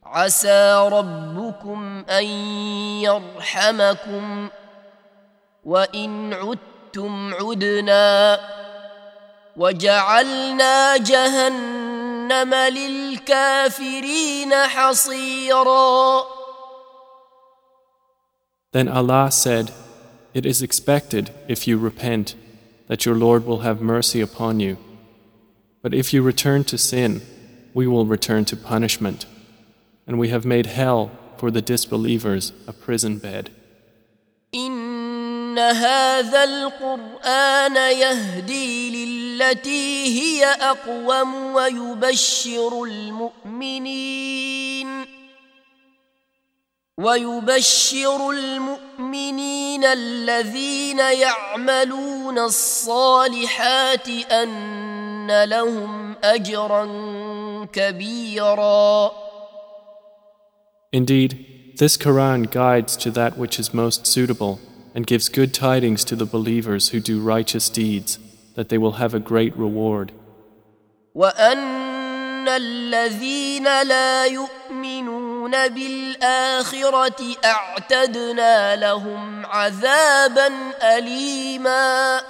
عسى ربكم أن يرحمكم وإن عدتم عدنا وجعلنا جهنم للكافرين حصيرا. Then Allah said, "It is expected, if you repent, that your Lord will have mercy upon you. But if you return to sin, we will return to punishment. And we have made hell for the disbelievers a prison bed." إن هذا القرآن يهدي للتي هي أقوم ويبشر المؤمنين الذين يعملون الصالحات أن لهم أجرا كبيرا. Indeed, this Quran guides to that which is most suitable and gives good tidings to the believers who do righteous deeds, that they will have a great reward. وَأَنَّ الَّذِينَ لَا يُؤْمِنُونَ بِالْآخِرَةِ أَعْتَدْنَا لَهُمْ عَذَابًا أَلِيمًا.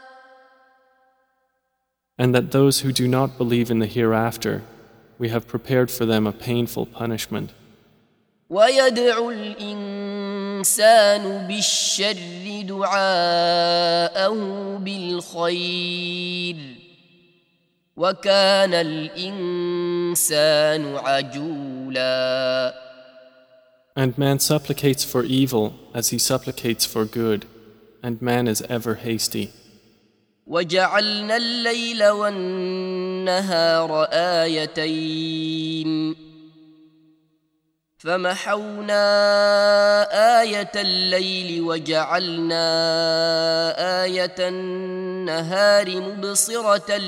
And that those who do not believe in the hereafter, we have prepared for them a painful punishment. وَيَدْعُ الْإِنسَانُ بِالشَّرِّ دُعَاءَهُ بِالْخَيْرِ وَكَانَ الْإِنسَانُ عَجُولًا. And man supplicates for evil as he supplicates for good, and man is ever hasty. وَجَعَلْنَا اللَّيْلَ وَالنَّهَارَ آيَتَيْنِ فمحونا آية الليل وجعلنا آية النهار مبصرة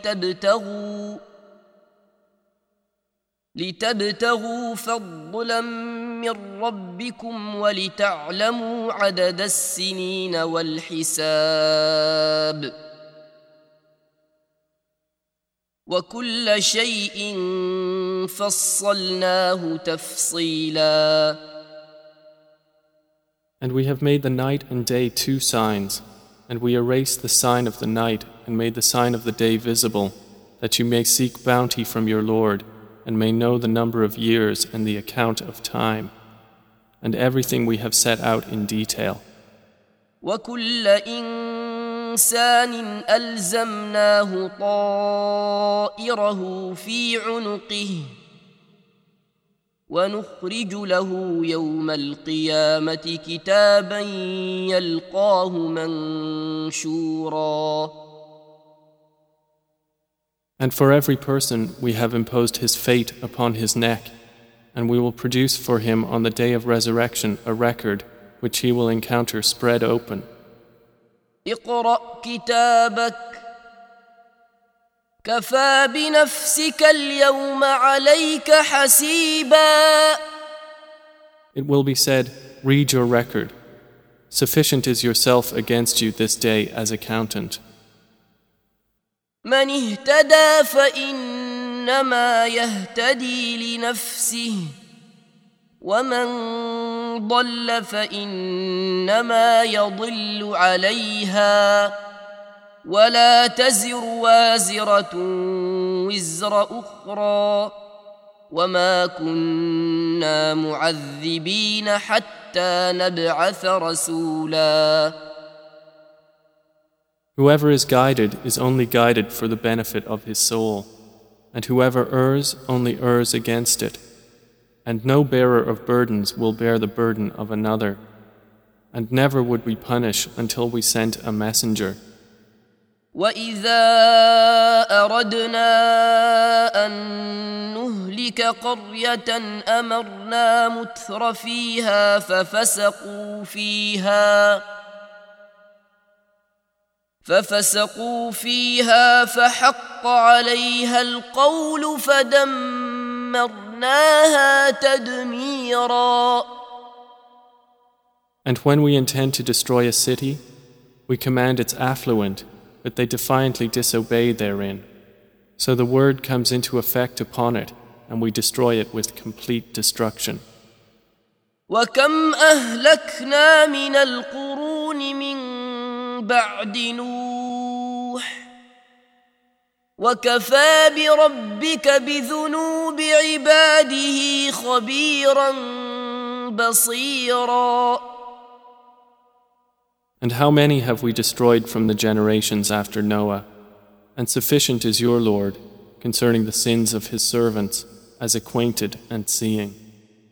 لتبتغوا فضلا من ربكم ولتعلموا عدد السنين والحساب وكل شيء فصلناه تفصيلا. And we have made the night and day two signs, and we erased the sign of the night and made the sign of the day visible, that you may seek bounty from your Lord and may know the number of years and the account of time, and everything we have set out in detail. وكل إنسان ألزمناه طائره في عنقه ونخرج له يوم القيامة كتابا يلقاه منشورا. And for every person we have imposed his fate upon his neck, and we will produce for him on the day of resurrection a record which he will encounter spread open. اقرأ كتابك كفى بنفسك اليوم عليك حسيبا. It will be said, read your record. Sufficient is yourself against you this day as accountant. من اهتدى فإنما يهتدي لنفسه ومن ضل فإنما يضل عليها ولا تزر وازرة وزر أخرى وما كنا معذبين حتى نبعث رسولا. Whoever is guided is only guided for the benefit of his soul, and whoever errs only errs against it. And no bearer of burdens will bear the burden of another, and never would we punish until we sent a messenger. وَإِذَا أَرَدْنَا أَن نُهْلِكَ قَرْيَةً أَمَرْنَا مُتْرَ فِيهَا ففسقوا فيها فحق عليها القول فدمرناها تدميرا. And when we intend to destroy a city, we command its affluent, but they defiantly disobey therein. So the word comes into effect upon it, and we destroy it with complete destruction. وكم أهلكنا من القرون من بعد نوح وكفى بربك بذنوب عباده خبيرا بصيرا. And how many have we destroyed from the generations after Noah? And sufficient is your Lord concerning the sins of his servants as acquainted and seeing.